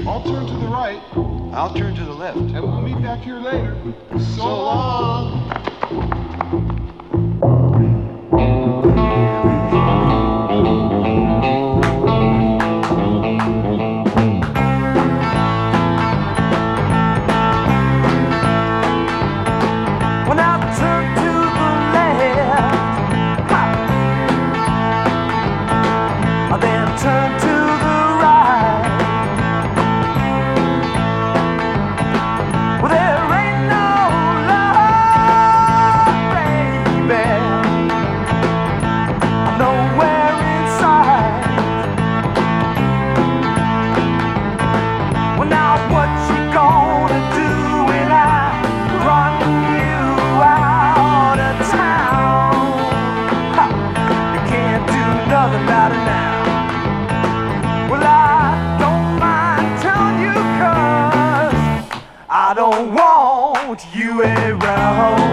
I'll turn to the right. I'll turn to the left. And we'll meet back here later. So long. When I turn to the left, I then turn to the right. Well, there ain't no love, baby, nowhere inside. Well, now what you gonna do when I run you out of town? You can't do nothing about it now. Well, I don't mind telling you, 'cause I don't want you around.